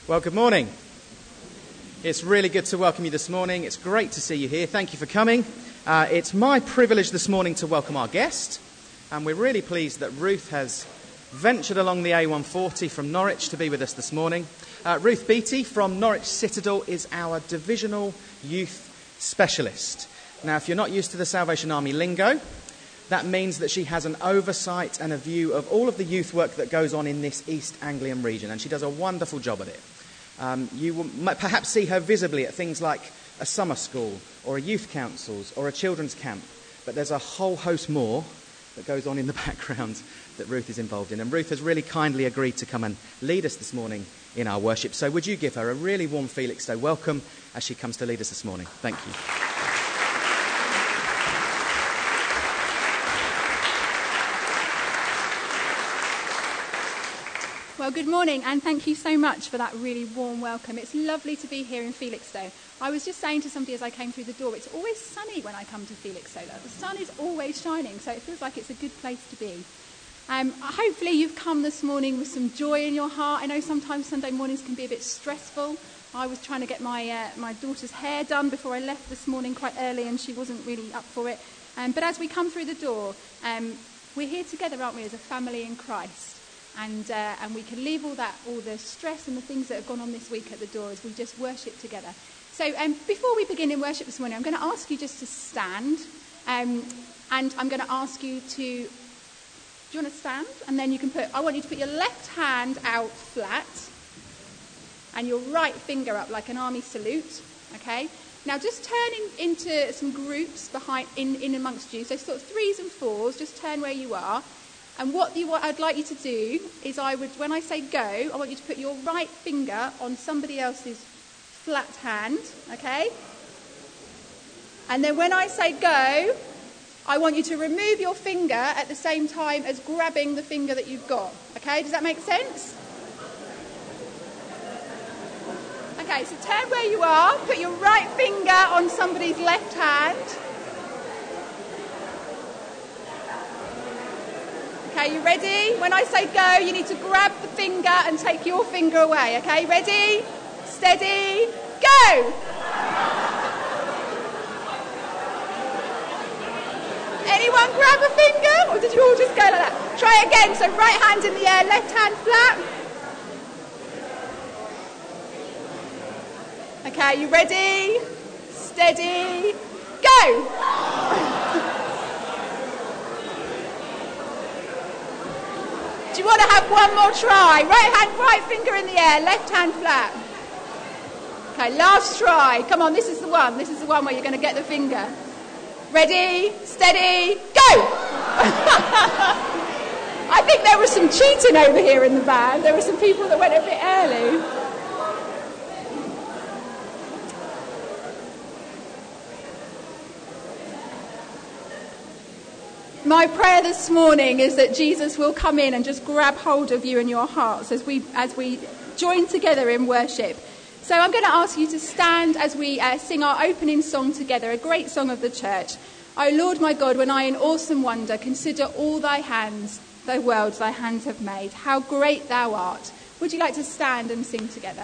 Well, good morning. It's really good to welcome you this morning. It's great to see you here. Thank you for coming. It's my privilege this morning to welcome our guest, and we're really pleased that Ruth has ventured along the A140 from Norwich to be with us this morning. Ruth Beattie from Norwich Citadel is our divisional youth specialist. Now, if you're not used to the Salvation Army lingo, that means that she has an oversight and a view of all of the youth work that goes on in this East Anglian region, and she does a wonderful job at it. You will perhaps see her visibly at things like a summer school or a youth councils or a children's camp, but there's a whole host more that goes on in the background that Ruth is involved in. And Ruth has really kindly agreed to come and lead us this morning in our worship. So would you give her a really warm Felixstowe welcome as she comes to lead us this morning? Thank you. Well, good morning, and thank you so much for that really warm welcome. It's lovely to be here in Felixstowe. I was just saying to somebody as I came through the door, it's always sunny when I come to Felixstowe. The sun is always shining, so it feels like it's a good place to be. Hopefully you've come this morning with some joy in your heart. I know sometimes Sunday mornings can be a bit stressful. I was trying to get my daughter's hair done before I left this morning quite early, and she wasn't really up for it. But as we come through the door, we're here together, aren't we, as a family in Christ. And we can leave all the stress and the things that have gone on this week at the door as we just worship together. So before we begin in worship this morning, I'm going to ask you just to stand. And I'm going to ask you to... Do you want to stand? And then I want you to put your left hand out flat and your right finger up like an army salute. Okay? Now just turn into some groups in amongst you. So sort of 3s and 4s, just turn where you are. And what I'd like you to do is when I say go, I want you to put your right finger on somebody else's flat hand, okay? And then when I say go, I want you to remove your finger at the same time as grabbing the finger that you've got, okay? Does that make sense? Okay, so turn where you are, put your right finger on somebody's left hand. Okay, you ready? When I say go, you need to grab the finger and take your finger away. Okay, ready? Steady, go! Anyone grab a finger? Or did you all just go like that? Try again. So right hand in the air, left hand flat. Okay, you ready? Steady, go! Do you want to have one more try? Right finger in the air, left hand flat. Okay, last try. Come on, this is the one. This is the one where you're going to get the finger. Ready, steady, go! I think there was some cheating over here in the band. There were some people that went a bit early. My prayer this morning is that Jesus will come in and just grab hold of you in your hearts as we join together in worship. So I'm going to ask you to stand as we sing our opening song together, a great song of the church. O Lord my God, when I in awesome wonder consider all thy worlds thy hands have made, how great thou art. Would you like to stand and sing together?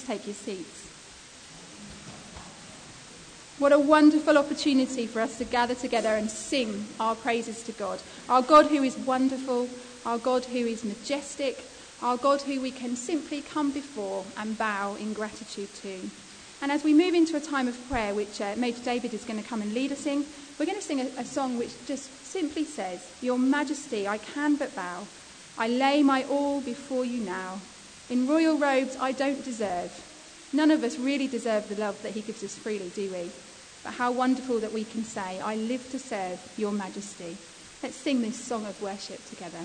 take your seats. What a wonderful opportunity for us to gather together and sing our praises to God. Our God who is wonderful, our God who is majestic, our God who we can simply come before and bow in gratitude to. And as we move into a time of prayer, which Major David is going to come and lead us in, we're going to sing a song which just simply says, "Your Majesty, I can but bow. I lay my all before you now. In royal robes I don't deserve." None of us really deserve the love that he gives us freely, do we? But how wonderful that we can say, "I live to serve your Majesty." Let's sing this song of worship together.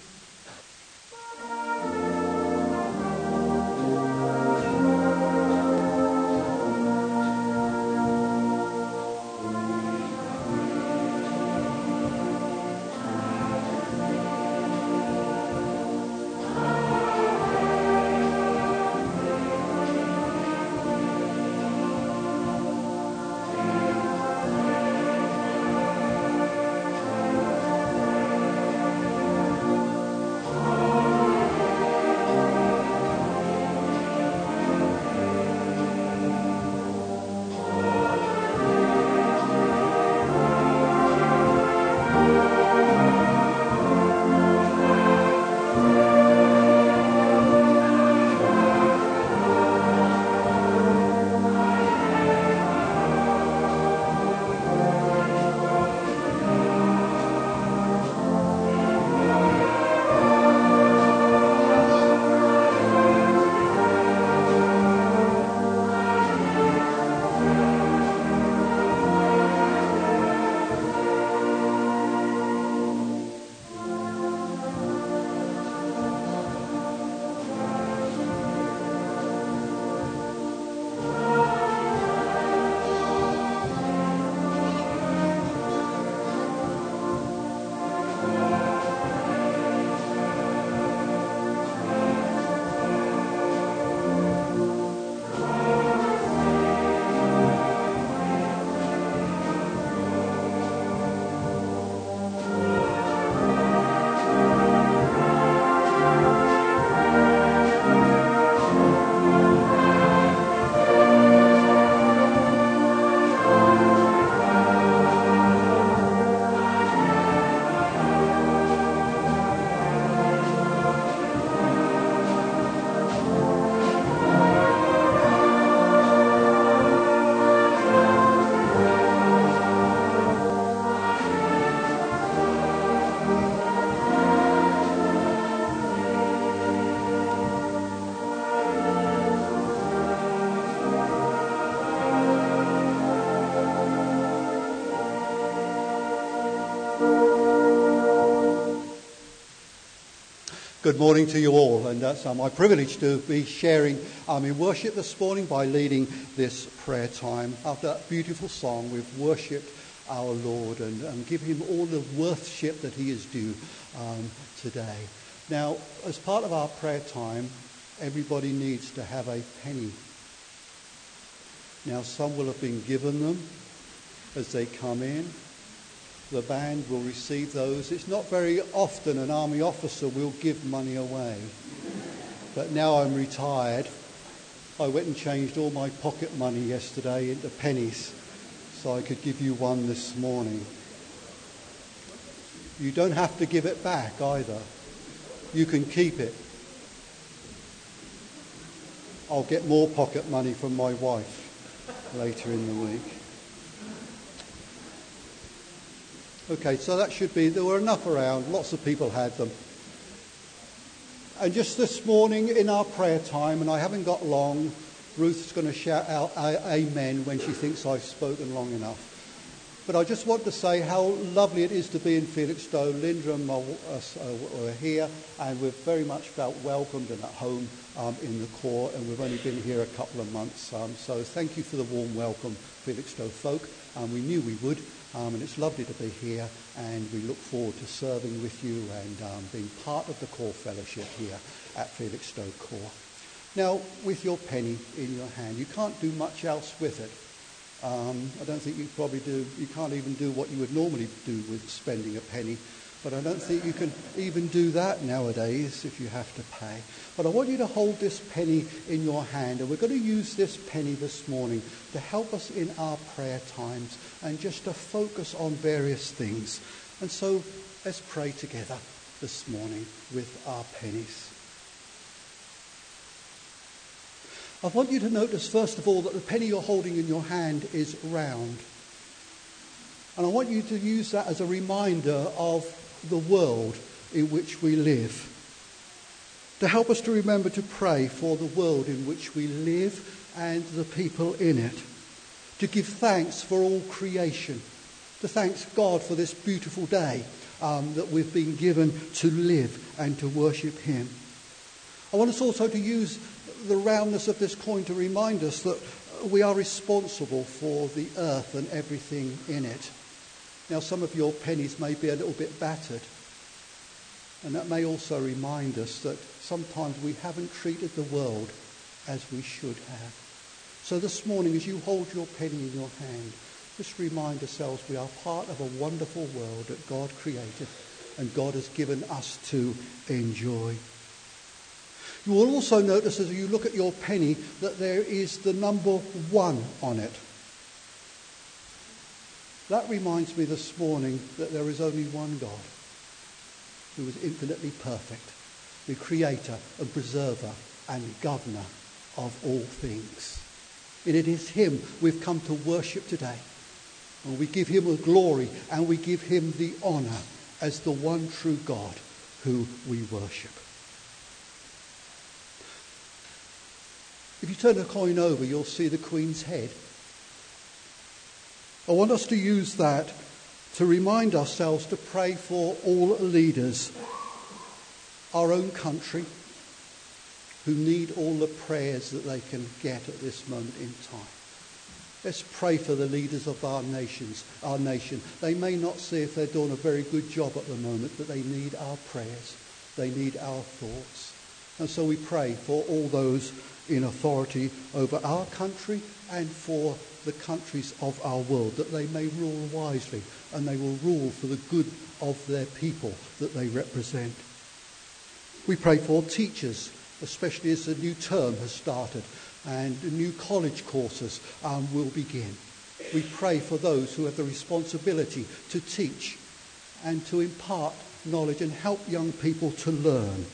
Good morning to you all, and it's my privilege to be sharing in worship this morning by leading this prayer time. After that beautiful song, we've worshipped our Lord and give him all the worship that he is due today. Now, as part of our prayer time, everybody needs to have a penny. Now, some will have been given them as they come in. The band will receive those. It's not very often an army officer will give money away. But now I'm retired, I went and changed all my pocket money yesterday into pennies so I could give you one this morning. You don't have to give it back either. You can keep it. I'll get more pocket money from my wife later in the week. Okay, so that should be, there were enough around, lots of people had them. And just this morning in our prayer time, and I haven't got long, Ruth's going to shout out amen when she thinks I've spoken long enough. But I just want to say how lovely it is to be in Felixstowe. Linda and were here, and we've very much felt welcomed and at home in the Corps, and we've only been here a couple of months. So thank you for the warm welcome, Felixstowe folk. We knew we would. And it's lovely to be here, and we look forward to serving with you and being part of the Corps Fellowship here at Felixstowe Corps. Now, with your penny in your hand, you can't do much else with it. I don't think you probably do. You can't even do what you would normally do with spending a penny. But I don't think you can even do that nowadays if you have to pay. But I want you to hold this penny in your hand, and we're going to use this penny this morning to help us in our prayer times and just to focus on various things. And so let's pray together this morning with our pennies. I want you to notice, first of all, that the penny you're holding in your hand is round. And I want you to use that as a reminder of the world in which we live. To help us to remember to pray for the world in which we live and the people in it. To give thanks for all creation. To thank God for this beautiful day that we've been given to live and to worship him. I want us also to use the roundness of this coin to remind us that we are responsible for the earth and everything in it. Now, some of your pennies may be a little bit battered, and that may also remind us that sometimes we haven't treated the world as we should have. So this morning, as you hold your penny in your hand, just remind ourselves we are part of a wonderful world that God created and God has given us to enjoy. You will also notice as you look at your penny that there is the number 1 on it. That reminds me this morning that there is only one God who is infinitely perfect, the creator and preserver and governor of all things. And it is him we've come to worship today. And we give him the glory and we give him the honour as the one true God who we worship. If you turn the coin over, you'll see the Queen's head. I want us to use that to remind ourselves to pray for all leaders, our own country, who need all the prayers that they can get at this moment in time. Let's pray for the leaders of our nation. They may not see if they're doing a very good job at the moment, but they need our prayers. They need our thoughts. And so we pray for all those in authority over our country and for the countries of our world, that they may rule wisely and they will rule for the good of their people that they represent. We pray for teachers, especially as the new term has started and the new college courses will begin. We pray for those who have the responsibility to teach and to impart knowledge and help young people to learn.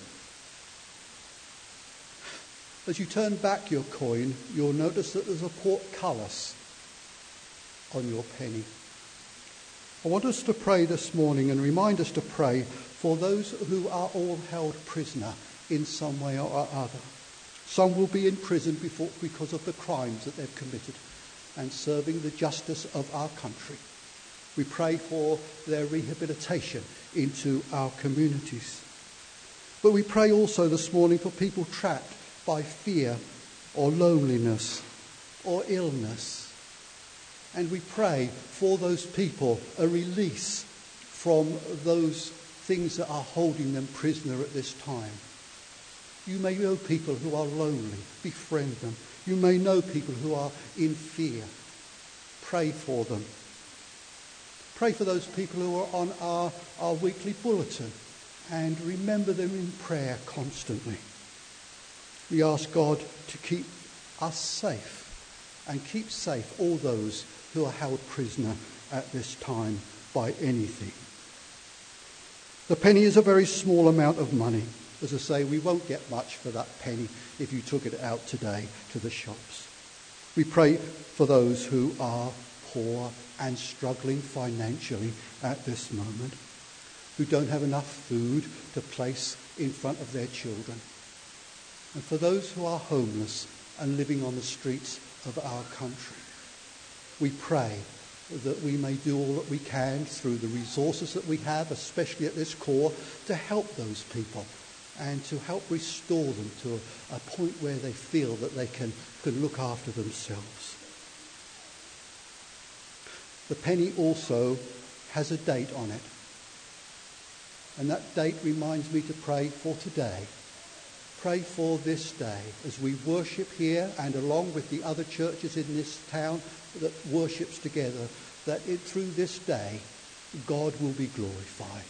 As you turn back your coin, you'll notice that there's a portcullis on your penny. I want us to pray this morning and remind us to pray for those who are all held prisoner in some way or other. Some will be in prison because of the crimes that they've committed and serving the justice of our country. We pray for their rehabilitation into our communities. But we pray also this morning for people trapped by fear or loneliness or illness. And we pray for those people a release from those things that are holding them prisoner at this time. You may know people who are lonely. Befriend them. You may know people who are in fear. Pray for them. Pray for those people who are on our weekly bulletin and remember them in prayer constantly. We ask God to keep us safe and keep safe all those who are held prisoner at this time by anything. The penny is a very small amount of money. As I say, we won't get much for that penny if you took it out today to the shops. We pray for those who are poor and struggling financially at this moment, who don't have enough food to place in front of their children. And for those who are homeless and living on the streets of our country. We pray that we may do all that we can through the resources that we have, especially at this core, to help those people and to help restore them to a point where they feel that they can look after themselves. The penny also has a date on it. And that date reminds me to pray for today. Pray for this day as we worship here and along with the other churches in this town that worships together, that through this day God will be glorified.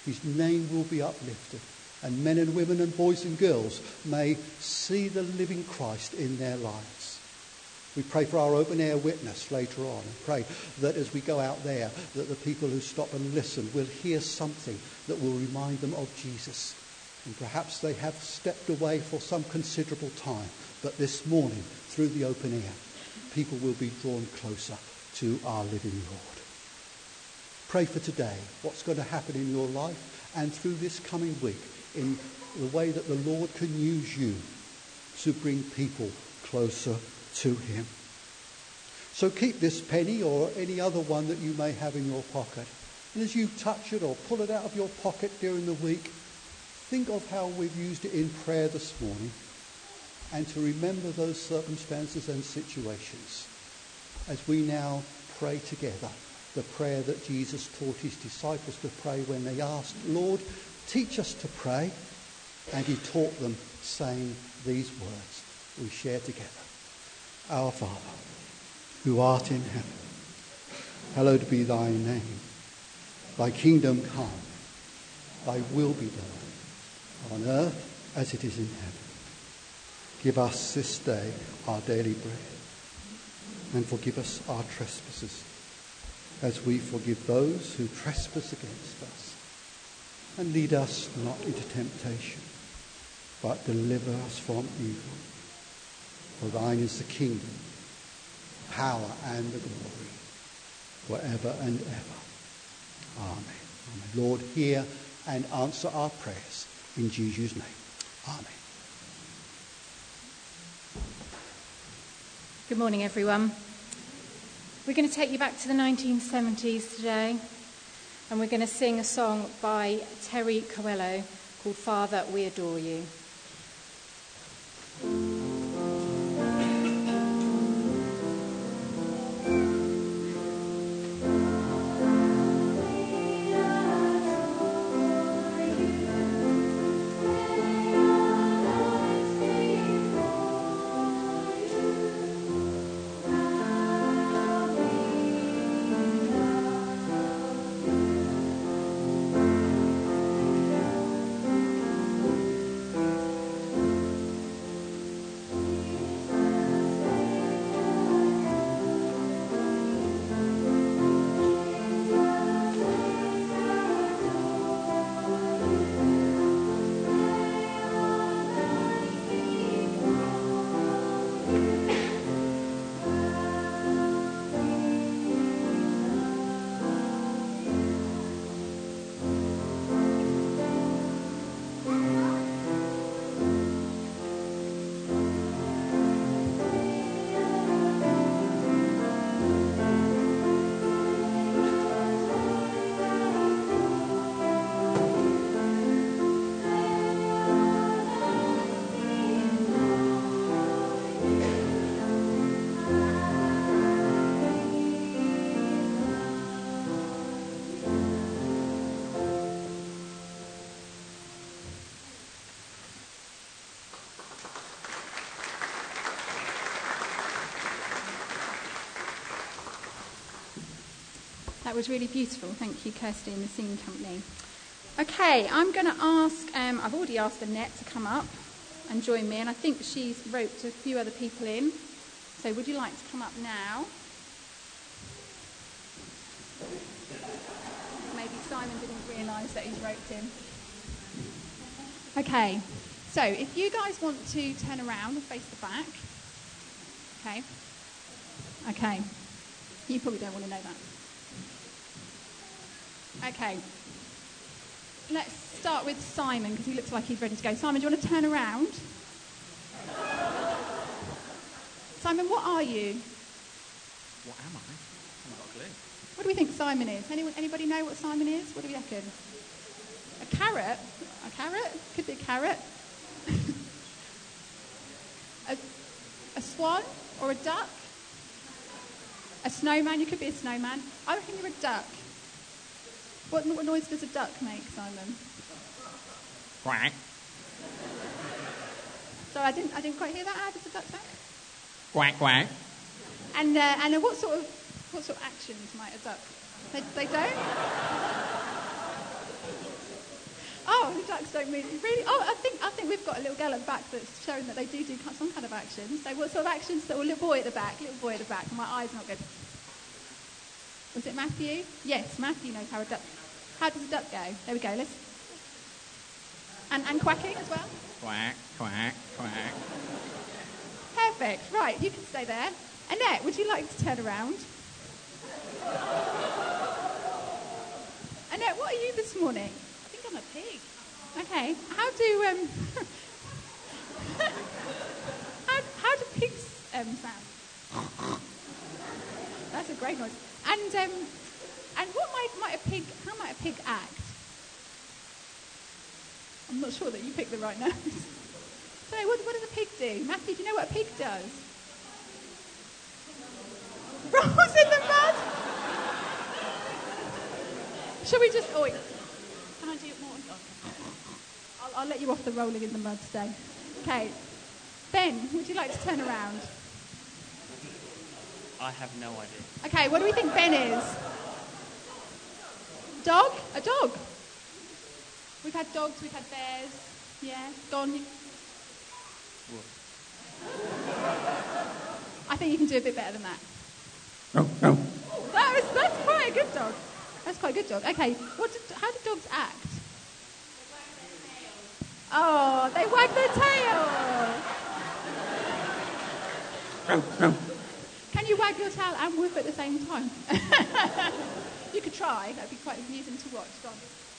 His name will be uplifted, and men and women and boys and girls may see the living Christ in their lives. We pray for our open air witness later on, and pray that as we go out there, that the people who stop and listen will hear something that will remind them of Jesus. And perhaps they have stepped away for some considerable time, but this morning, through the open air, people will be drawn closer to our living Lord. Pray for today, what's going to happen in your life and through this coming week, in the way that the Lord can use you to bring people closer to him. So keep this penny or any other one that you may have in your pocket. And as you touch it or pull it out of your pocket during the week, think of how we've used it in prayer this morning, and to remember those circumstances and situations as we now pray together the prayer that Jesus taught his disciples to pray when they asked, Lord, teach us to pray. And he taught them, saying these words we share together. Our Father, who art in heaven, hallowed be thy name. Thy kingdom come, thy will be done, on earth as it is in heaven. Give us this day our daily bread, and forgive us our trespasses, as we forgive those who trespass against us. And lead us not into temptation, but deliver us from evil. For thine is the kingdom, power, and the glory, forever and ever. Amen. Amen. Lord, hear and answer our prayers in Jesus' name. Amen. Good morning, everyone. We're going to take you back to the 1970s today, and we're going to sing a song by Terry Coelho called Father, We Adore You. That was really beautiful. Thank you, Kirsty and the singing company. Okay, I'm going to ask, I've already asked Annette to come up and join me, and I think she's roped a few other people in. So would you like to come up now? Maybe Simon didn't realise that he's roped in. Okay, so if you guys want to turn around and face the back. Okay. You probably don't want to know that. Okay, let's start with Simon, because he looks like he's ready to go. Simon, do you want to turn around? Simon, what are you? What am I? I haven't got a clue. What do we think Simon is? Anybody know what Simon is? What do we reckon? A carrot? A carrot? Could be a carrot. a swan or a duck? A snowman? You could be a snowman. I reckon you're a duck. What noise does a duck make, Simon? Quack. Sorry, I didn't quite hear that. How does a duck sound? Quack, quack. And what sort of actions might a duck? They don't? ducks don't move. Really? Oh, I think we've got a little girl at the back that's showing that they do some kind of actions. So what sort of actions? So a little boy at the back. My eye's not good. Was it Matthew? Yes, Matthew knows how a duck. How does a duck go? There we go. Let's. And quacking as well. Quack, quack, quack. Perfect. Right, you can stay there. Annette, would you like to turn around? Annette, what are you this morning? I think I'm a pig. Okay. How do pigs sound? That's a great noise. And what might a pig? How might a pig act? I'm not sure that you picked the right nose. So what does a pig do? Matthew, do you know what a pig does? Rolls in the mud. Shall we just? Oh, wait. Can I do it more? I'll let you off the rolling in the mud today. Okay. Ben, would you like to turn around? I have no idea. Okay, what do we think Ben is? Dog? A dog? We've had dogs, we've had bears. Yeah, gone. I think you can do a bit better than that. No. That's quite a good dog. That's quite a good dog. Okay, how do dogs act? Oh, they wag their tail. Can you wag your tail and whoop at the same time? You could try. That'd be quite amusing to watch. Go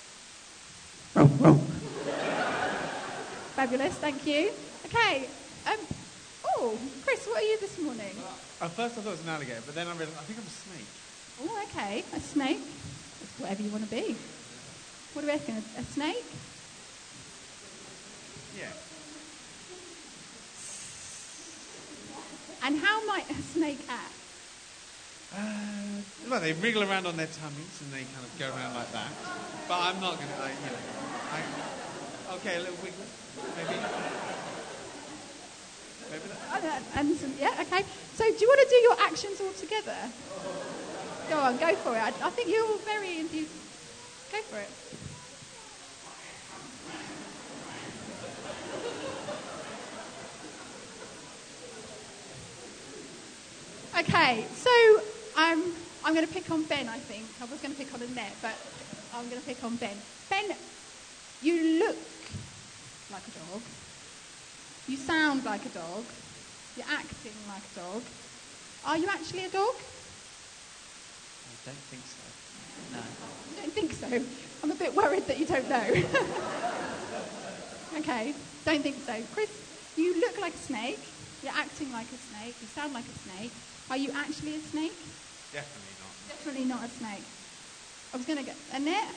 on. Fabulous, thank you. Okay. Chris, what are you this morning? At first I thought it was an alligator, but then I realised I think I'm a snake. Oh, okay. A snake. It's whatever you want to be. What do you reckon? A snake? Yeah. And how might a snake act? Well, they wriggle around on their tummies and they kind of go around like that. But I'm not going to, okay, a little wiggle, maybe. Okay. So do you want to do your actions all together? Go on, go for it. I think you're all very enthused. Go for it. Okay, so I'm going to pick on Ben, I think. I was going to pick on Annette, but I'm going to pick on Ben. Ben, you look like a dog. You sound like a dog. You're acting like a dog. Are you actually a dog? I don't think so. No. You don't think so? I'm a bit worried that you don't know. Okay, don't think so. Chris, you look like a snake. You're acting like a snake. You sound like a snake. Are you actually a snake? Definitely not. Definitely not a snake. I was going to get... Annette?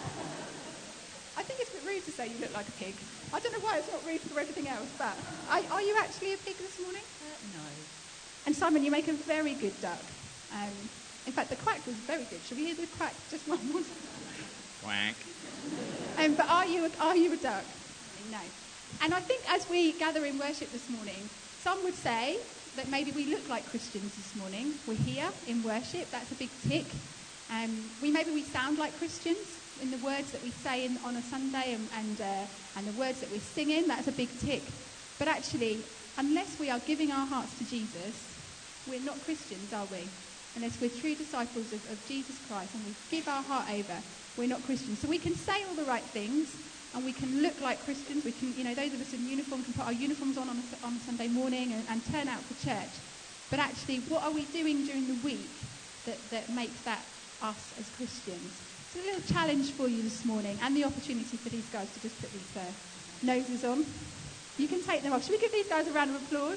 I think it's a bit rude to say you look like a pig. I don't know why it's not rude for everything else, but... Are you actually a pig this morning? No. And Simon, you make a very good duck. In fact, the quack was very good. Shall we hear the quack just one more time? Quack. But are you a duck? No. And I think as we gather in worship this morning, some would say that maybe we look like Christians this morning. We're here in worship. That's a big tick. Maybe we sound like Christians in the words that we say on a Sunday and the words that we're singing. That's a big tick. But actually, unless we are giving our hearts to Jesus, we're not Christians, are we? Unless we're true disciples of Jesus Christ and we give our heart over, we're not Christians. So we can say all the right things and we can look like Christians. We can, those of us in uniform can put our uniforms on a Sunday morning and turn out for church. But actually, what are we doing during the week that makes that us as Christians? It's a little challenge for you this morning and the opportunity for these guys to just put these noses on. You can take them off. Should we give these guys a round of applause?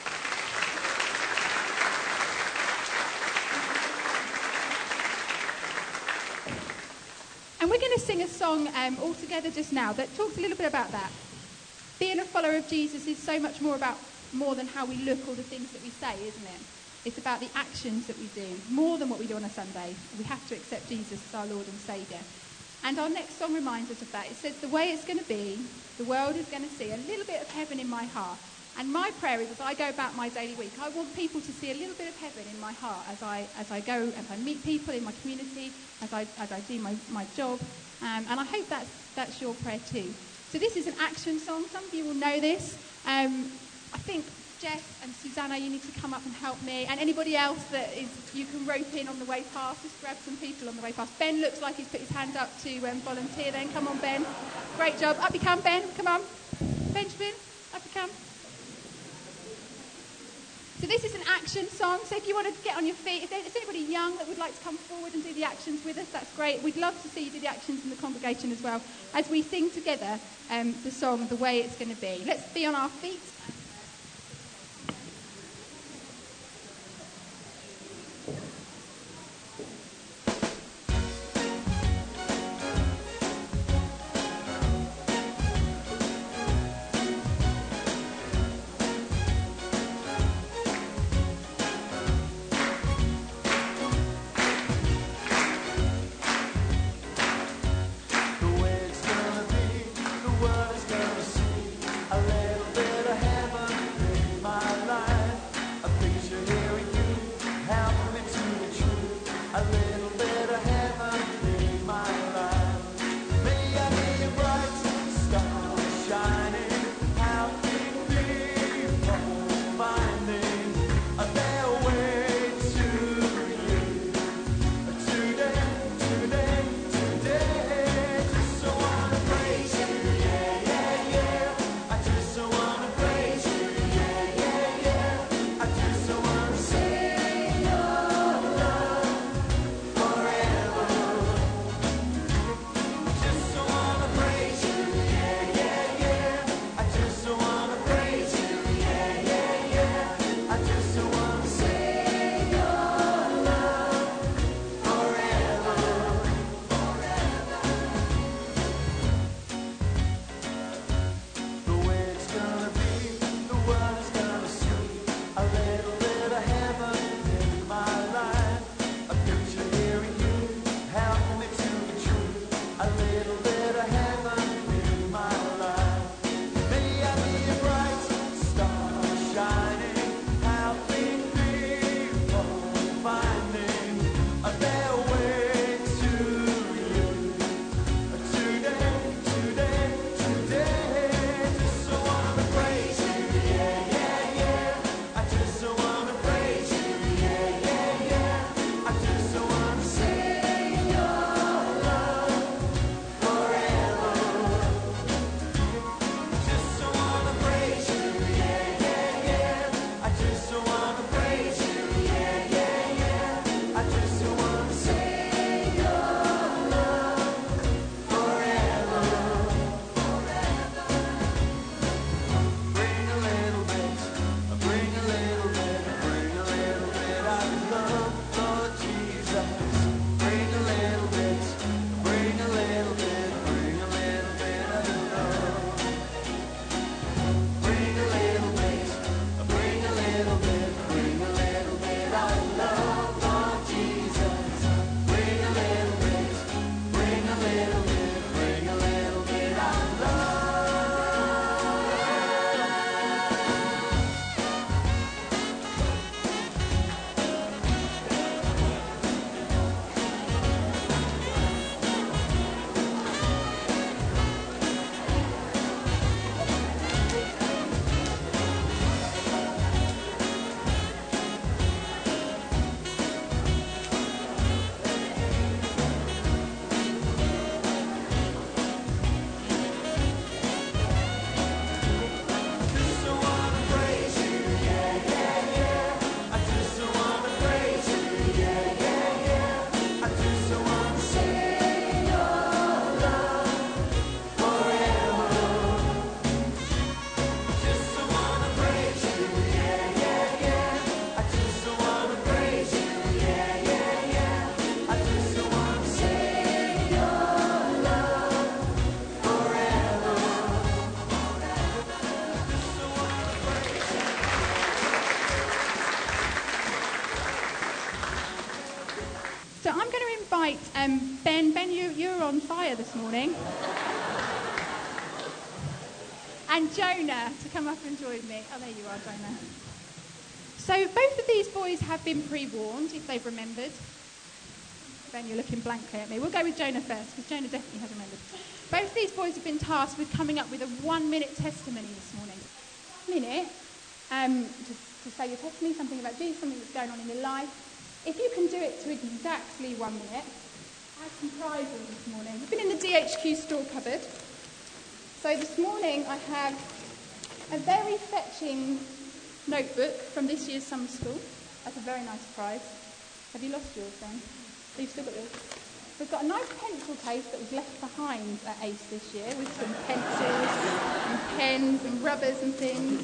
And we're going to sing a song all together just now that talks a little bit about that. Being a follower of Jesus is so much more than how we look or the things that we say, isn't it? It's about the actions that we do, more than what we do on a Sunday. We have to accept Jesus as our Lord and Saviour. And our next song reminds us of that. It says, the way it's going to be, the world is going to see a little bit of heaven in my heart. And my prayer is, as I go about my daily week, I want people to see a little bit of heaven in my heart as I go, as I meet people in my community, as I do my job. And I hope that's your prayer too. So this is an action song. Some of you will know this. I think Jess and Susanna, you need to come up and help me. And anybody else you can rope in on the way past. Just grab some people on the way past. Ben looks like he's put his hand up to volunteer then. Come on, Ben. Great job. Up you come, Ben. Come on. Benjamin, up you come. So this is an action song. So if you want to get on your feet, if there's anybody young that would like to come forward and do the actions with us, that's great. We'd love to see you do the actions in the congregation as well as we sing together the song, The Way It's Going to Be. Let's be on our feet. Ben, you're on fire this morning. and Jonah to come up and join me. Oh, there you are, Jonah. So both of these boys have been pre-warned, if they've remembered. Ben, you're looking blankly at me. We'll go with Jonah first, because Jonah definitely has remembered. Both these boys have been tasked with coming up with a 1-minute testimony this morning. 1 minute, to say your testimony, something about Jesus, something that's going on in your life. If you can do it to exactly 1 minute, I have some prizes this morning. I've been in the DHQ store cupboard. So this morning I have a very fetching notebook from this year's summer school. That's a very nice prize. Have you lost yours then? So you've still got yours. We've got a nice pencil case that was left behind at ACE this year with some pencils and pens and rubbers and things.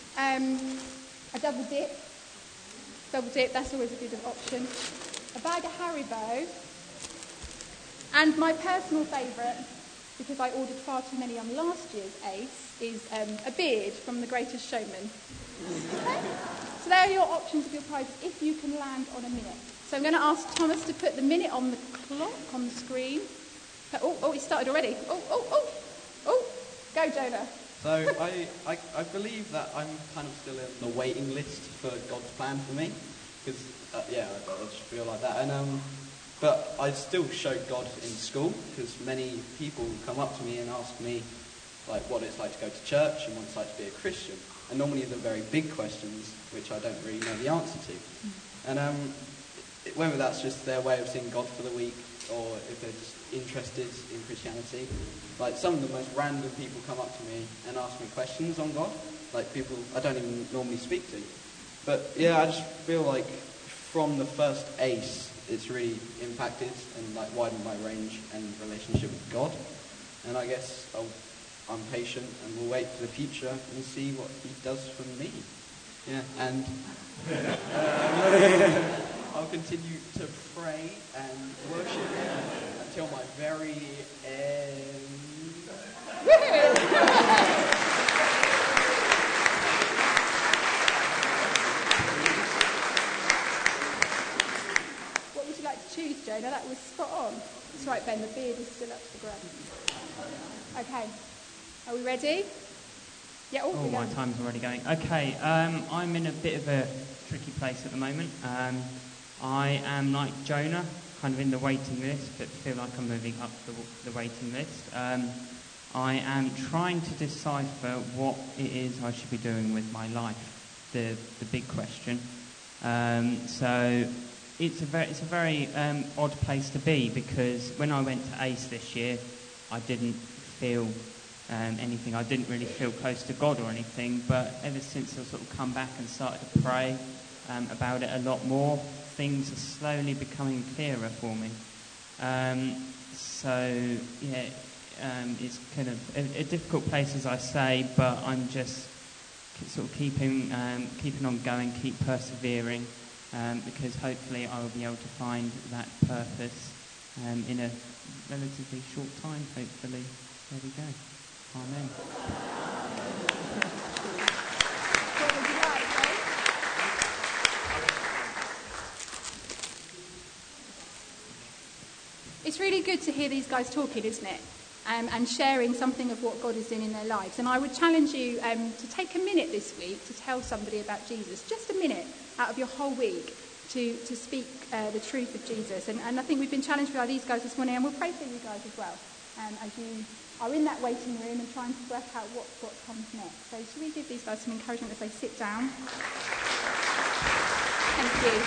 A double dip, that's always a good option. A bag of Haribo. And my personal favourite, because I ordered far too many on last year's ACE, is a beard from The Greatest Showman. Okay? So there are your options of your prizes if you can land on a minute. So I'm going to ask Thomas to put the minute on the clock, on the screen. Oh, it started already. Oh, go Jonah. So I believe that I'm kind of still in the waiting list for God's plan for me, because I just feel like that. And but I still show God in school, because many people come up to me and ask me like what it's like to go to church and what it's like to be a Christian. And normally they're very big questions which I don't really know the answer to. And whether that's just their way of seeing God for the week, or if they're just interested in Christianity. Like some of the most random people come up to me and ask me questions on God, like people I don't even normally speak to. But yeah, I just feel like from the first ACE, it's really impacted and like widened my range and relationship with God. And I guess I'm patient and will wait for the future and see what he does for me. Yeah, and I'll continue to pray and worship him until my very end. What would you like to choose, Jonah? That was spot on. That's right, Ben, the beard is still up for grabs. Okay, are we ready? Yeah, my time's already going. Okay, I'm in a bit of a tricky place at the moment. I am like Jonah, kind of in the waiting list, but feel like I'm moving up the waiting list. I am trying to decipher what it is I should be doing with my life, the big question. So it's a very odd place to be, because when I went to ACE this year, I didn't feel anything. I didn't really feel close to God or anything, but ever since I've sort of come back and started to pray about it a lot more, things are slowly becoming clearer for me. It's kind of a difficult place, as I say, but I'm just sort of keeping on going, keep persevering, because hopefully I will be able to find that purpose in a relatively short time, hopefully. There we go. Amen. What would you like, Dave? It's really good to hear these guys talking, isn't it? And sharing something of what God is doing in their lives. And I would challenge you to take a minute this week to tell somebody about Jesus. Just a minute out of your whole week to speak the truth of Jesus. And I think we've been challenged by these guys this morning, and we'll pray for you guys as well, as you are in that waiting room and trying to work out what comes next. So should we give these guys some encouragement as they sit down? Thank you.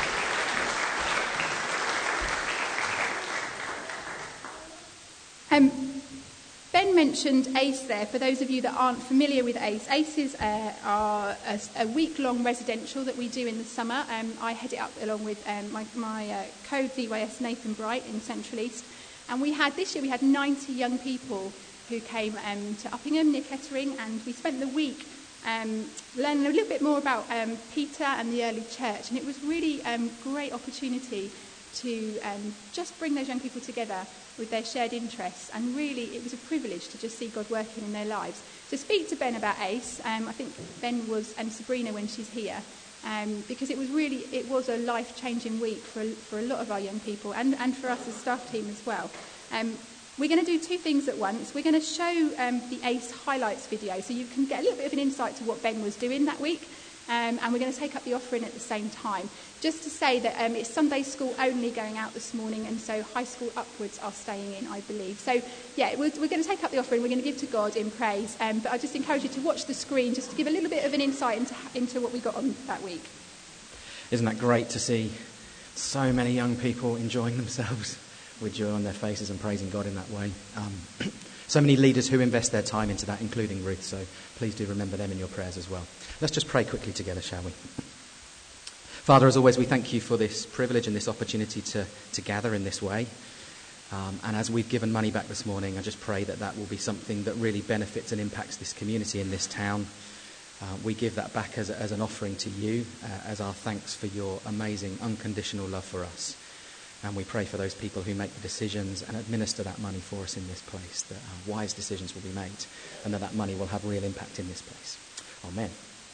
Ben mentioned ACE there. For those of you that aren't familiar with ACE, ACEs are a week-long residential that we do in the summer. I head it up along with my co-DYS Nathan Bright in Central East. And this year we had 90 young people who came to Uppingham near Kettering, and we spent the week learning a little bit more about Peter and the early church. And it was really a great opportunity to just bring those young people together with their shared interests, and really it was a privilege to just see God working in their lives. To speak to Ben about ACE, I think Ben and Sabrina when she's here, because it was a life-changing week for a lot of our young people, and for us as staff team as well. We're going to do two things at once. We're going to show the ACE highlights video so you can get a little bit of an insight to what Ben was doing that week. And we're going to take up the offering at the same time. Just to say that it's Sunday school only going out this morning, and so high school upwards are staying in, I believe. So, yeah, we're going to take up the offering. We're going to give to God in praise. But I just encourage you to watch the screen just to give a little bit of an insight into what we got on that week. Isn't that great to see so many young people enjoying themselves with joy on their faces and praising God in that way? So many leaders who invest their time into that, including Ruth, so please do remember them in your prayers as well. Let's just pray quickly together, shall we? Father, as always, we thank you for this privilege and this opportunity to gather in this way. And as we've given money back this morning, I just pray that that will be something that really benefits and impacts this community in this town. We give that back as an offering to you, as our thanks for your amazing, unconditional love for us. And we pray for those people who make the decisions and administer that money for us in this place, that wise decisions will be made and that money will have real impact in this place. Amen.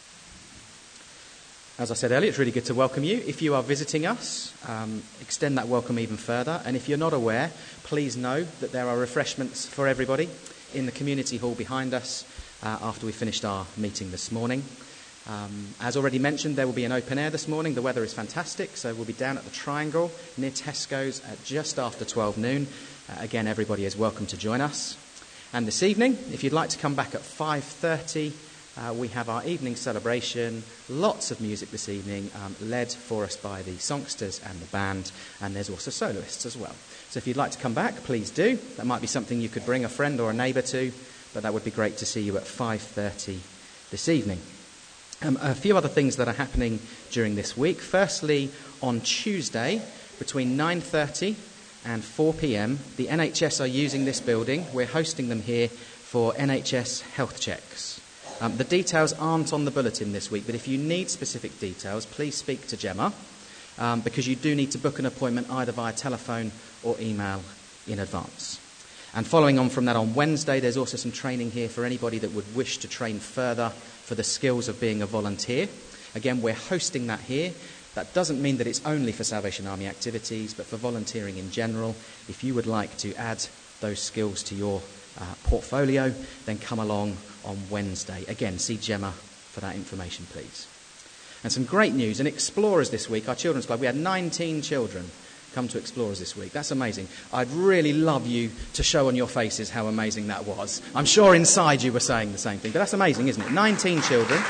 As I said earlier, it's really good to welcome you. If you are visiting us, extend that welcome even further. And if you're not aware, please know that there are refreshments for everybody in the community hall behind us after we finished our meeting this morning. As already mentioned, there will be an open air this morning. The weather is fantastic, so we'll be down at the Triangle near Tesco's at just after 12 noon. Again, everybody is welcome to join us. And this evening, if you'd like to come back at 5:30, we have our evening celebration. Lots of music this evening, led for us by the songsters and the band, and there's also soloists as well. So if you'd like to come back, please do. That might be something you could bring a friend or a neighbour to, but that would be great to see you at 5:30 this evening. A few other things that are happening during this week. Firstly, on Tuesday, between 9:30 and 4 p.m, the NHS are using this building. We're hosting them here for NHS health checks. The details aren't on the bulletin this week, but if you need specific details, please speak to Gemma, because you do need to book an appointment either via telephone or email in advance. And following on from that, on Wednesday, there's also some training here for anybody that would wish to train further for the skills of being a volunteer. Again, we're hosting that here. That doesn't mean that it's only for Salvation Army activities, but for volunteering in general. If you would like to add those skills to your portfolio, then come along on Wednesday. Again, see Gemma for that information, please. And some great news. In Explorers this week, our children's club, we had 19 children come to Explorers this week. That's amazing. I'd really love you to show on your faces how amazing that was. I'm sure inside you were saying the same thing, but that's amazing, isn't it? 19 children.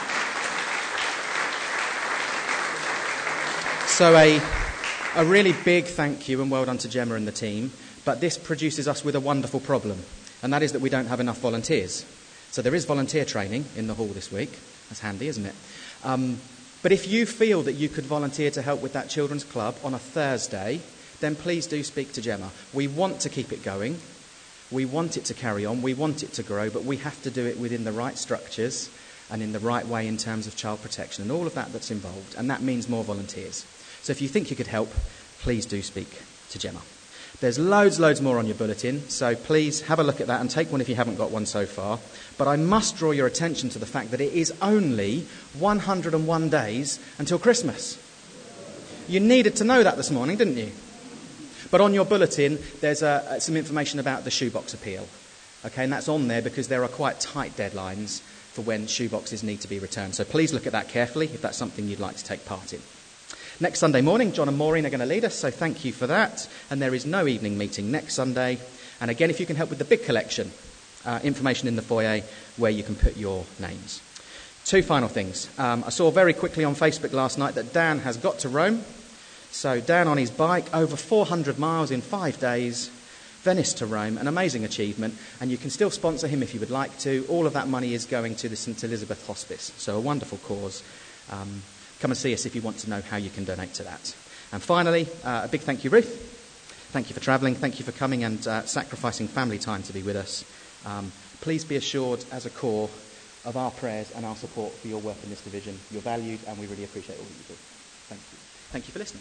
So a really big thank you and well done to Gemma and the team, but this produces us with a wonderful problem, and that is that we don't have enough volunteers. So there is volunteer training in the hall this week. That's handy, isn't it? But if you feel that you could volunteer to help with that children's club on a Thursday, then please do speak to Gemma. We want to keep it going. We want it to carry on. We want it to grow, but we have to do it within the right structures and in the right way in terms of child protection and all of that that's involved. And that means more volunteers. So if you think you could help, please do speak to Gemma. There's loads more on your bulletin, so please have a look at that and take one if you haven't got one so far. But I must draw your attention to the fact that it is only 101 days until Christmas. You needed to know that this morning, didn't you? But on your bulletin, there's some information about the shoebox appeal. Okay, and that's on there because there are quite tight deadlines for when shoeboxes need to be returned. So please look at that carefully if that's something you'd like to take part in. Next Sunday morning, John and Maureen are going to lead us, so thank you for that. And there is no evening meeting next Sunday. And again, if you can help with the big collection, information in the foyer where you can put your names. Two final things. I saw very quickly on Facebook last night that Dan has got to Rome. So Dan on his bike, over 400 miles in 5 days, Venice to Rome, an amazing achievement. And you can still sponsor him if you would like to. All of that money is going to the St Elizabeth Hospice, so a wonderful cause. Come and see us if you want to know how you can donate to that. And finally, a big thank you, Ruth. Thank you for travelling. Thank you for coming and sacrificing family time to be with us. Please be assured, as a core, of our prayers and our support for your work in this division. You're valued, and we really appreciate all that you do. Thank you. Thank you for listening.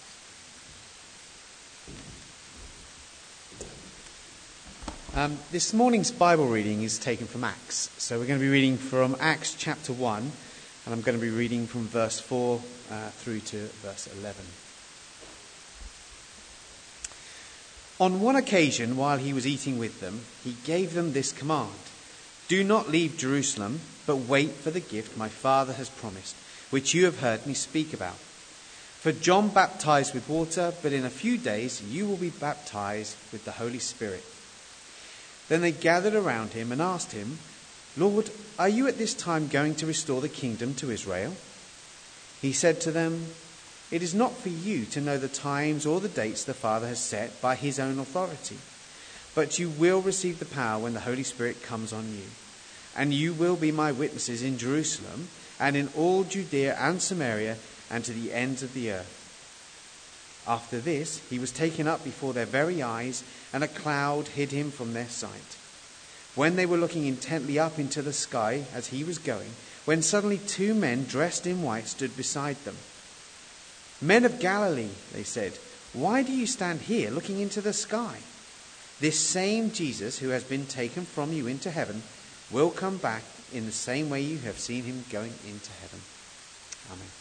This morning's Bible reading is taken from Acts. So we're going to be reading from Acts chapter 1. And I'm going to be reading from verse 4 through to verse 11. On one occasion, while he was eating with them, he gave them this command: "Do not leave Jerusalem, but wait for the gift my Father has promised, which you have heard me speak about. For John baptized with water, but in a few days you will be baptized with the Holy Spirit." Then they gathered around him and asked him, "Lord, are you at this time going to restore the kingdom to Israel?" He said to them, "It is not for you to know the times or the dates the Father has set by his own authority, but you will receive the power when the Holy Spirit comes on you. And you will be my witnesses in Jerusalem and in all Judea and Samaria and to the ends of the earth." After this, he was taken up before their very eyes, and a cloud hid him from their sight. When they were looking intently up into the sky as he was going, when suddenly 2 men dressed in white stood beside them. "Men of Galilee," they said, "why do you stand here looking into the sky? This same Jesus who has been taken from you into heaven will come back in the same way you have seen him going into heaven." Amen.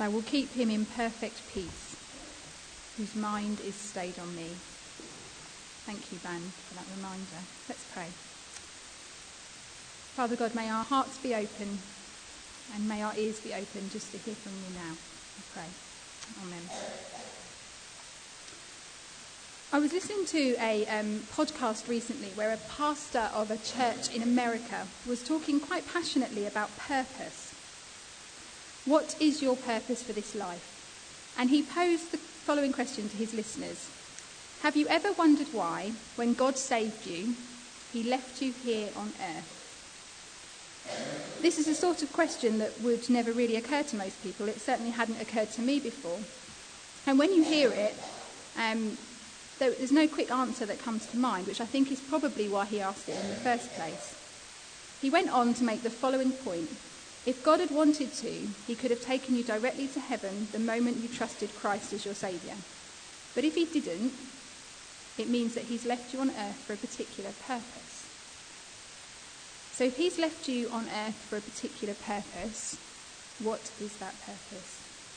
I will keep him in perfect peace, whose mind is stayed on me. Thank you, Ben, for that reminder. Let's pray. Father God, may our hearts be open and may our ears be open just to hear from you now. I pray. Amen. I was listening to a podcast recently where a pastor of a church in America was talking quite passionately about purpose. What is your purpose for this life? And he posed the following question to his listeners. Have you ever wondered why, when God saved you, he left you here on earth? This is a sort of question that would never really occur to most people. It certainly hadn't occurred to me before. And when you hear it, there's no quick answer that comes to mind, which I think is probably why he asked it in the first place. He went on to make the following point. If God had wanted to, he could have taken you directly to heaven the moment you trusted Christ as your saviour. But if he didn't, it means that he's left you on earth for a particular purpose. So if he's left you on earth for a particular purpose, what is that purpose?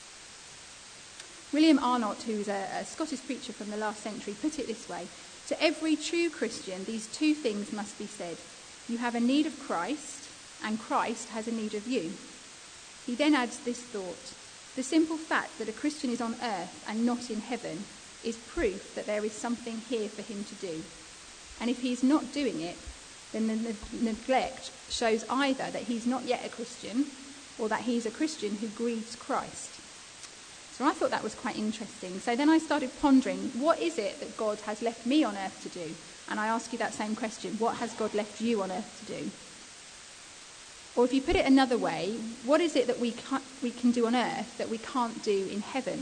William Arnott, who was a Scottish preacher from the last century, put it this way. To every true Christian, these two things must be said. You have a need of Christ, and Christ has a need of you. He then adds this thought. The simple fact that a Christian is on earth and not in heaven is proof that there is something here for him to do. And if he's not doing it, then the neglect shows either that he's not yet a Christian or that he's a Christian who grieves Christ. So I thought that was quite interesting. So then I started pondering, what is it that God has left me on earth to do? And I ask you that same question, what has God left you on earth to do? Or if you put it another way, what is it that we can do on earth that we can't do in heaven?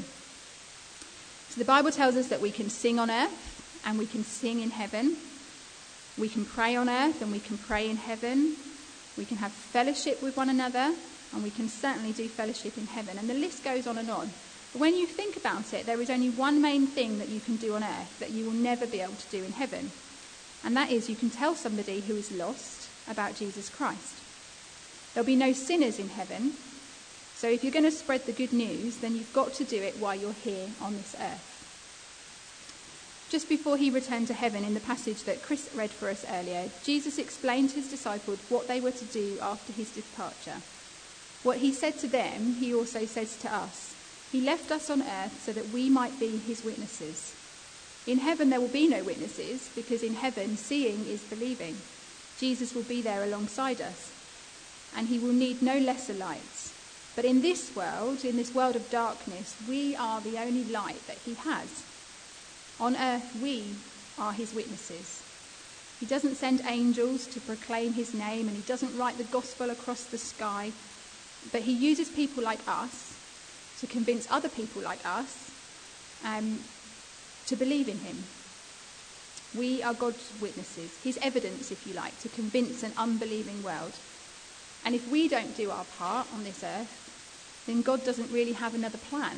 So the Bible tells us that we can sing on earth and we can sing in heaven. We can pray on earth and we can pray in heaven. We can have fellowship with one another and we can certainly do fellowship in heaven. And the list goes on and on. But when you think about it, there is only one main thing that you can do on earth that you will never be able to do in heaven. And that is you can tell somebody who is lost about Jesus Christ. There'll be no sinners in heaven. So if you're going to spread the good news, then you've got to do it while you're here on this earth. Just before he returned to heaven, in the passage that Chris read for us earlier, Jesus explained to his disciples what they were to do after his departure. What he said to them, he also says to us. He left us on earth so that we might be his witnesses. In heaven there will be no witnesses, because in heaven seeing is believing. Jesus will be there alongside us, and he will need no lesser lights. But in this world of darkness, we are the only light that he has. On earth we are his witnesses. He doesn't send angels to proclaim his name, and he doesn't write the gospel across the sky, but he uses people like us to convince other people like us to believe in him. We are God's witnesses, his evidence, if you like, to convince an unbelieving world. And if we don't do our part on this earth, then God doesn't really have another plan.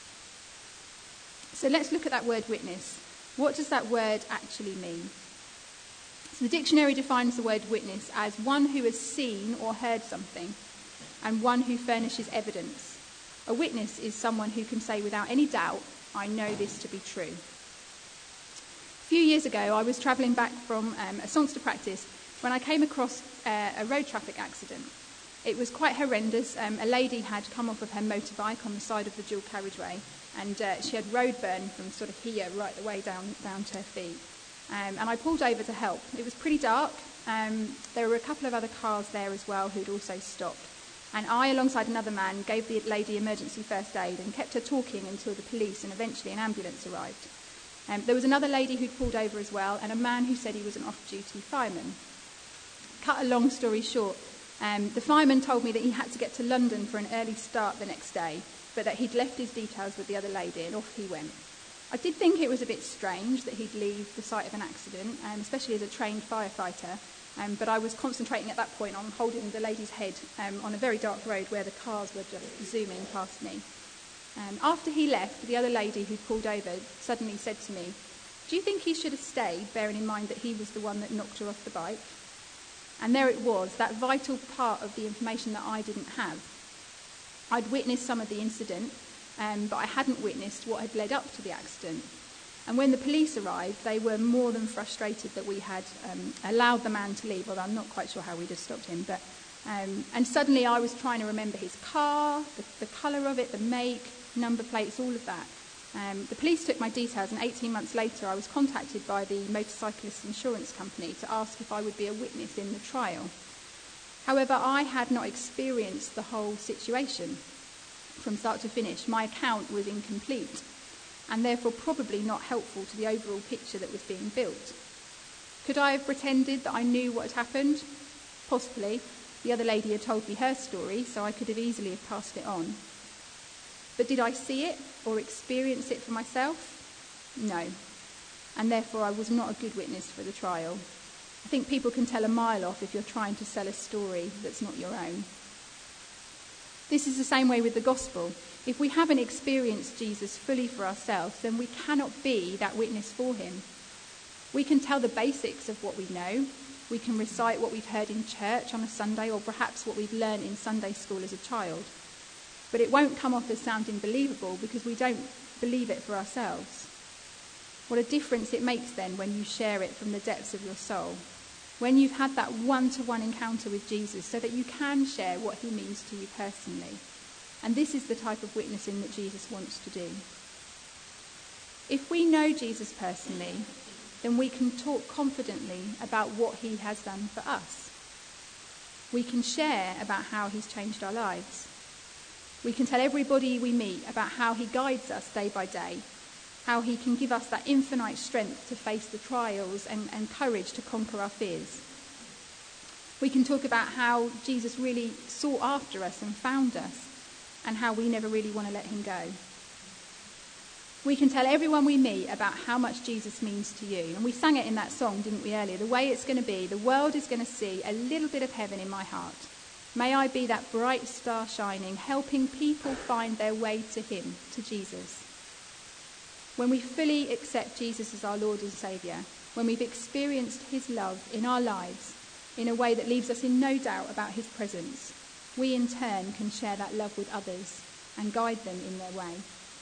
So let's look at that word witness. What does that word actually mean? So the dictionary defines the word witness as one who has seen or heard something, and one who furnishes evidence. A witness is someone who can say without any doubt, I know this to be true. A few years ago, I was travelling back from a Songster practice when I came across a road traffic accident. It was quite horrendous. A lady had come off of her motorbike on the side of the dual carriageway, and she had road burn from sort of here right the way down to her feet. And I pulled over to help. It was pretty dark. There were a couple of other cars there as well who'd also stopped. And I, alongside another man, gave the lady emergency first aid and kept her talking until the police and eventually an ambulance arrived. There was another lady who'd pulled over as well, and a man who said he was an off-duty fireman. Cut a long story short, the fireman told me that he had to get to London for an early start the next day, but that he'd left his details with the other lady, and off he went. I did think it was a bit strange that he'd leave the site of an accident, especially as a trained firefighter, but I was concentrating at that point on holding the lady's head on a very dark road where the cars were just zooming past me. After he left, the other lady who pulled over suddenly said to me, "Do you think he should have stayed, bearing in mind that he was the one that knocked her off the bike?" And there it was, that vital part of the information that I didn't have. I'd witnessed some of the incident, but I hadn't witnessed what had led up to the accident. And when the police arrived, they were more than frustrated that we had allowed the man to leave, although I'm not quite sure how we'd have stopped him. But and suddenly I was trying to remember his car, the colour of it, the make, number plates, all of that. The police took my details, and 18 months later I was contacted by the motorcyclist insurance company to ask if I would be a witness in the trial. However, I had not experienced the whole situation from start to finish. My account was incomplete, and therefore probably not helpful to the overall picture that was being built. Could I have pretended that I knew what had happened? Possibly. The other lady had told me her story, so I could have easily have passed it on. But did I see it or experience it for myself? No. And therefore I was not a good witness for the trial. I think people can tell a mile off if you're trying to sell a story that's not your own. This is the same way with the gospel. If we haven't experienced Jesus fully for ourselves, then we cannot be that witness for him. We can tell the basics of what we know. We can recite what we've heard in church on a Sunday, or perhaps what we've learned in Sunday school as a child. But it won't come off as sounding believable because we don't believe it for ourselves. What a difference it makes then when you share it from the depths of your soul. When you've had that one-to-one encounter with Jesus so that you can share what he means to you personally. And this is the type of witnessing that Jesus wants to do. If we know Jesus personally, then we can talk confidently about what he has done for us. We can share about how he's changed our lives. We can tell everybody we meet about how he guides us day by day, how he can give us that infinite strength to face the trials and courage to conquer our fears. We can talk about how Jesus really sought after us and found us, and how we never really want to let him go. We can tell everyone we meet about how much Jesus means to you. And we sang it in that song, didn't we, earlier? The way it's going to be, the world is going to see a little bit of heaven in my heart. May I be that bright star shining, helping people find their way to him, to Jesus. When we fully accept Jesus as our Lord and Saviour, when we've experienced his love in our lives in a way that leaves us in no doubt about his presence, we in turn can share that love with others and guide them in their way.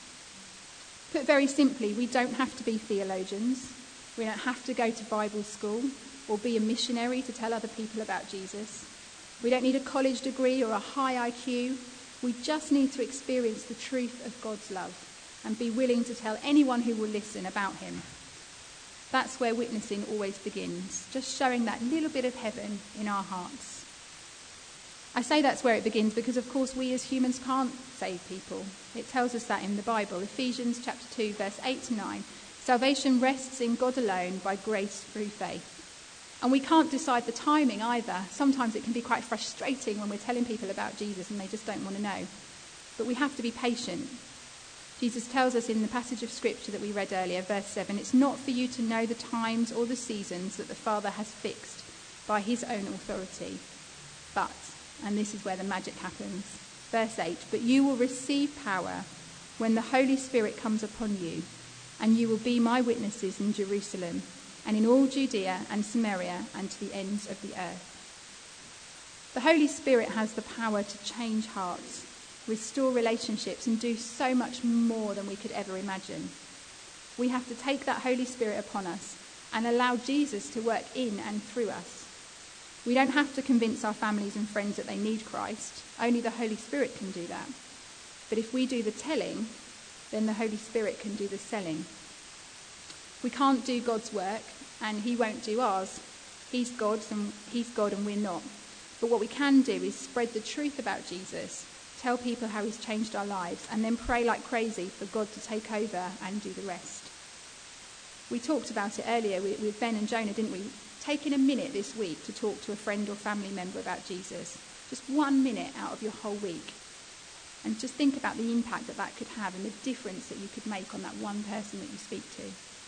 Put very simply, we don't have to be theologians. We don't have to go to Bible school or be a missionary to tell other people about Jesus. We don't need a college degree or a high IQ. We just need to experience the truth of God's love and be willing to tell anyone who will listen about him. That's where witnessing always begins, just showing that little bit of heaven in our hearts. I say that's where it begins because, of course, we as humans can't save people. It tells us that in the Bible. Ephesians chapter 2, verse 8 to 9. Salvation rests in God alone by grace through faith. And we can't decide the timing either. Sometimes it can be quite frustrating when we're telling people about Jesus and they just don't want to know. But we have to be patient. Jesus tells us in the passage of scripture that we read earlier, verse 7, it's not for you to know the times or the seasons that the Father has fixed by his own authority. But, and this is where the magic happens, verse 8, but you will receive power when the Holy Spirit comes upon you, and you will be my witnesses in Jerusalem and in all Judea and Samaria and to the ends of the earth. The Holy Spirit has the power to change hearts, restore relationships, and do so much more than we could ever imagine. We have to take that Holy Spirit upon us and allow Jesus to work in and through us. We don't have to convince our families and friends that they need Christ. Only the Holy Spirit can do that. But if we do the telling, then the Holy Spirit can do the selling. We can't do God's work, and he won't do ours. He's God and we're not. But what we can do is spread the truth about Jesus, tell people how he's changed our lives, and then pray like crazy for God to take over and do the rest. We talked about it earlier with Ben and Jonah, didn't we? Taking a minute this week to talk to a friend or family member about Jesus. Just 1 minute out of your whole week. And just think about the impact that that could have and the difference that you could make on that one person that you speak to.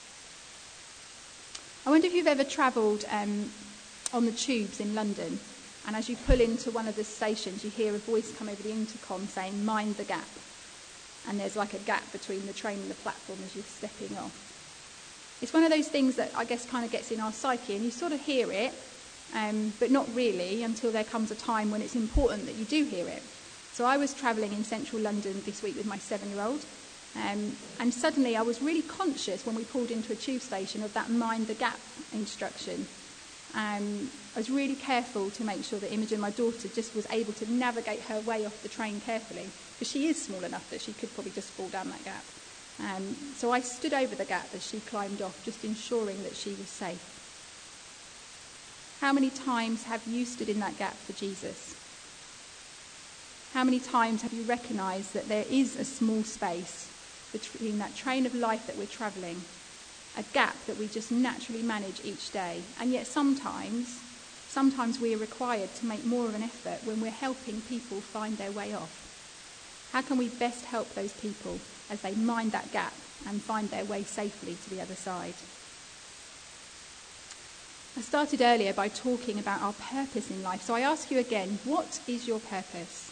I wonder if you've ever travelled on the tubes in London, and as you pull into one of the stations, you hear a voice come over the intercom saying, mind the gap. And there's like a gap between the train and the platform as you're stepping off. It's one of those things that I guess kind of gets in our psyche, and you sort of hear it, but not really until there comes a time when it's important that you do hear it. So I was travelling in central London this week with my 7-year-old, and suddenly I was really conscious when we pulled into a tube station of that mind the gap instruction. I was really careful to make sure that Imogen, my daughter, just was able to navigate her way off the train carefully, because she is small enough that she could probably just fall down that gap. So I stood over the gap as she climbed off, just ensuring that she was safe. How many times have you stood in that gap for Jesus? How many times have you recognised that there is a small space between that train of life that we're travelling, a gap that we just naturally manage each day, and yet sometimes we are required to make more of an effort when we're helping people find their way off? How can we best help those people as they mind that gap and find their way safely to the other side? I started earlier by talking about our purpose in life, so I ask you again, what is your purpose?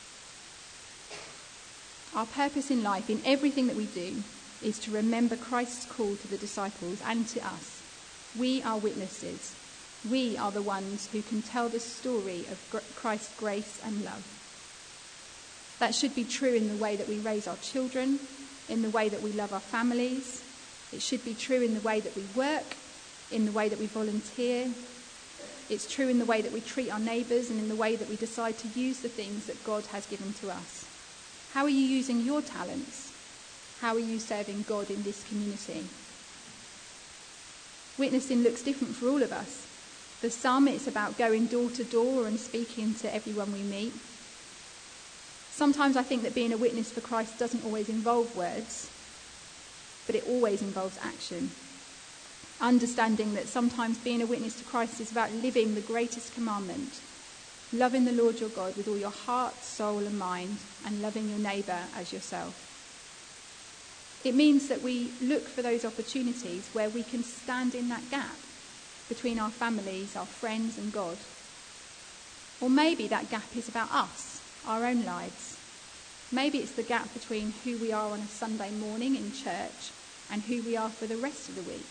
Our purpose in life, in everything that we do, is to remember Christ's call to the disciples and to us. We are witnesses. We are the ones who can tell the story of Christ's grace and love. That should be true in the way that we raise our children, in the way that we love our families. It should be true in the way that we work, in the way that we volunteer. It's true in the way that we treat our neighbours and in the way that we decide to use the things that God has given to us. How are you using your talents? How are you serving God in this community? Witnessing looks different for all of us. For some, it's about going door to door and speaking to everyone we meet. Sometimes I think that being a witness for Christ doesn't always involve words, but it always involves action. Understanding that sometimes being a witness to Christ is about living the greatest commandment, loving the Lord your God with all your heart, soul and mind, and loving your neighbour as yourself. It means that we look for those opportunities where we can stand in that gap between our families, our friends and God. Or maybe that gap is about us, our own lives. Maybe it's the gap between who we are on a Sunday morning in church and who we are for the rest of the week.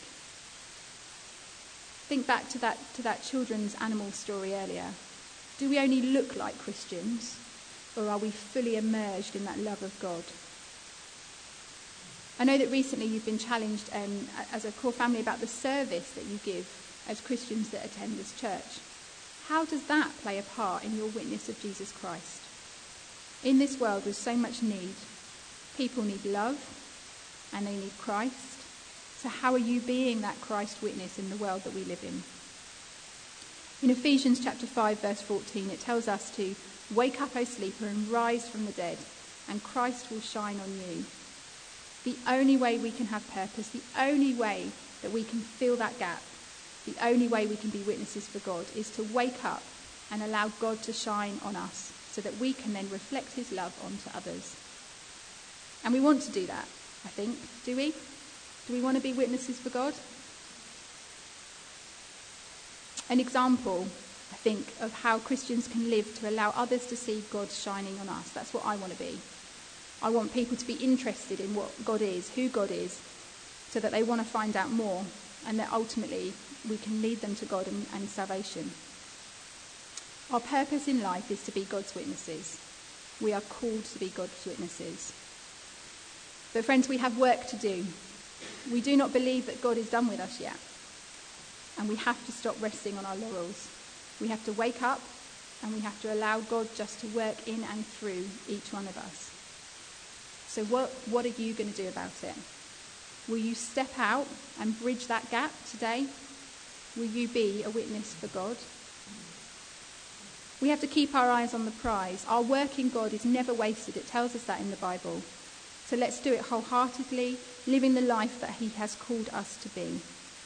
Think back to that children's animal story earlier. Do we only look like Christians, or are we fully immersed in that love of God? I know that recently you've been challenged as a core family about the service that you give as Christians that attend this church. How does that play a part in your witness of Jesus Christ? In this world with so much need, people need love and they need Christ. So how are you being that Christ witness in the world that we live in? In Ephesians chapter 5 verse 14, it tells us to wake up, O sleeper, and rise from the dead, and Christ will shine on you. The only way we can have purpose, the only way that we can fill that gap, the only way we can be witnesses for God is to wake up and allow God to shine on us so that we can then reflect his love onto others. And we want to do that, I think. Do we? Do we want to be witnesses for God? An example, I think, of how Christians can live to allow others to see God shining on us. That's what I want to be. I want people to be interested in what God is, who God is, so that they want to find out more, and that ultimately we can lead them to God and salvation. Our purpose in life is to be God's witnesses. We are called to be God's witnesses. But friends, we have work to do. We do not believe that God is done with us yet. And we have to stop resting on our laurels. We have to wake up and we have to allow God just to work in and through each one of us. So what are you going to do about it? Will you step out and bridge that gap today? Will you be a witness for God? We have to keep our eyes on the prize. Our work in God is never wasted. It tells us that in the Bible. So let's do it wholeheartedly, living the life that he has called us to be.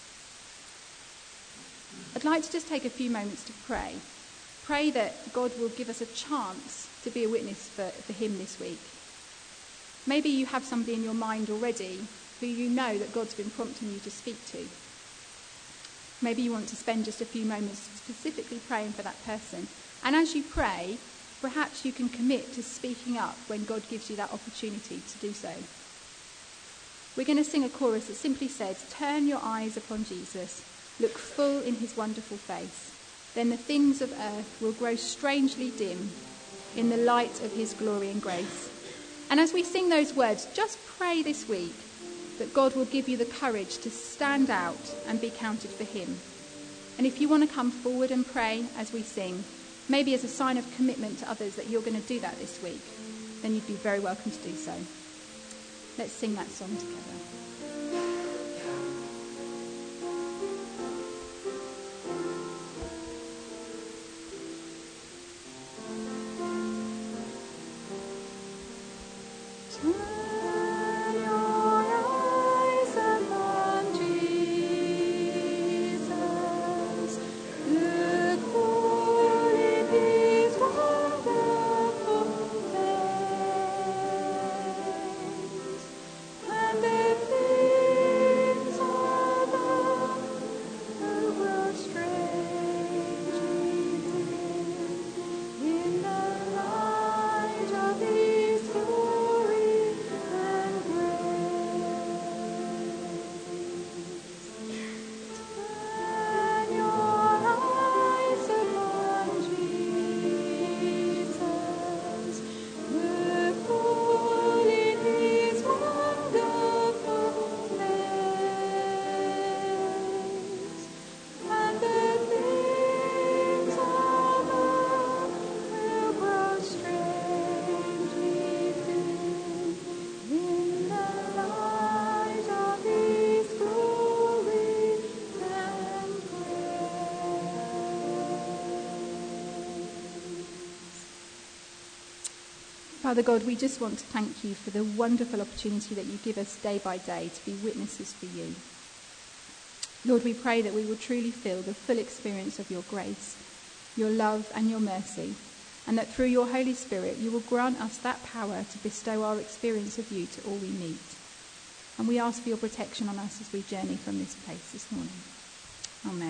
I'd like to just take a few moments to pray. Pray that God will give us a chance to be a witness for him this week. Maybe you have somebody in your mind already who you know that God's been prompting you to speak to. Maybe you want to spend just a few moments specifically praying for that person. And as you pray, perhaps you can commit to speaking up when God gives you that opportunity to do so. We're going to sing a chorus that simply says, "Turn your eyes upon Jesus, look full in his wonderful face. Then the things of earth will grow strangely dim in the light of his glory and grace. And as we sing those words, just pray this week that God will give you the courage to stand out and be counted for him. And if you want to come forward and pray as we sing, maybe as a sign of commitment to others that you're going to do that this week, then you'd be very welcome to do so. Let's sing that song together. Father God, we just want to thank you for the wonderful opportunity that you give us day by day to be witnesses for you. Lord, we pray that we will truly feel the full experience of your grace, your love and your mercy, and that through your Holy Spirit you will grant us that power to bestow our experience of you to all we meet. And we ask for your protection on us as we journey from this place this morning. Amen.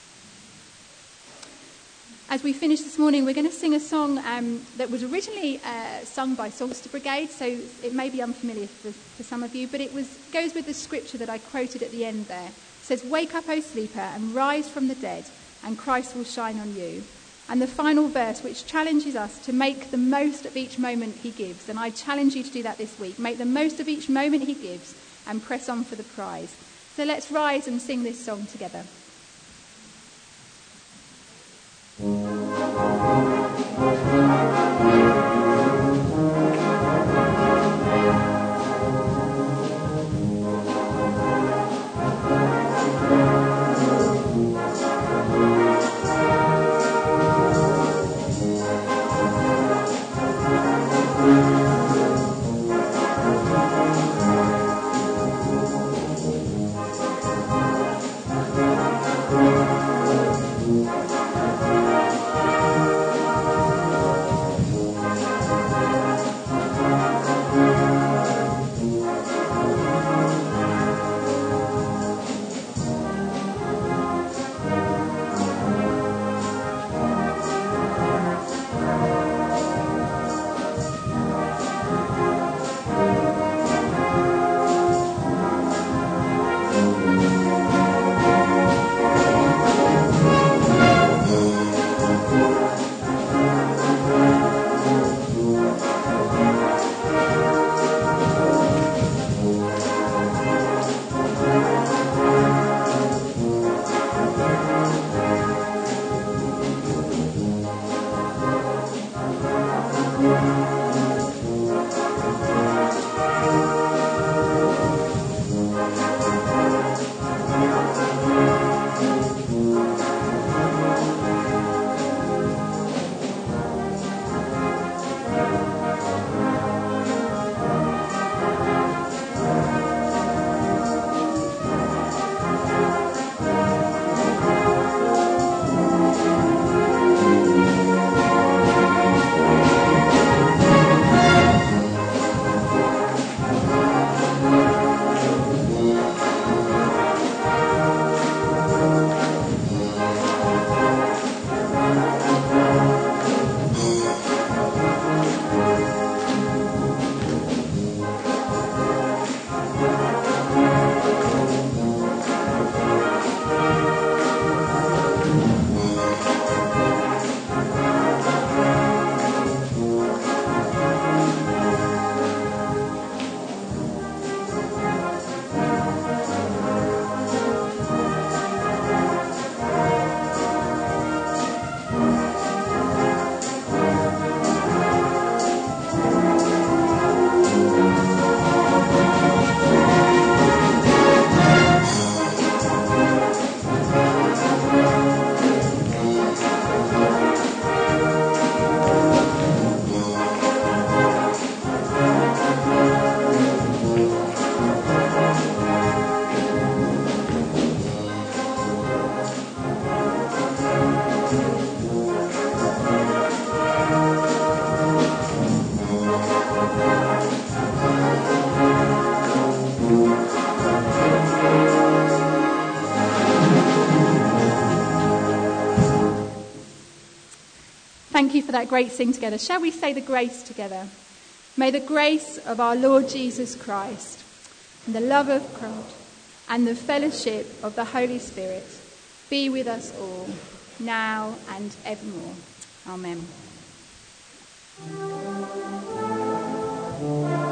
As we finish this morning, we're going to sing a song that was originally sung by Songster Brigade, so it may be unfamiliar for some of you, but it goes with the scripture that I quoted at the end there. It says, "Wake up, O sleeper, and rise from the dead, and Christ will shine on you." And the final verse, which challenges us to make the most of each moment he gives, and I challenge you to do that this week. Make the most of each moment he gives and press on for the prize. So let's rise and sing this song together. that great sing together. Shall we say the grace together? May the grace of our Lord Jesus Christ, and the love of God, and the fellowship of the Holy Spirit be with us all, now and evermore. Amen.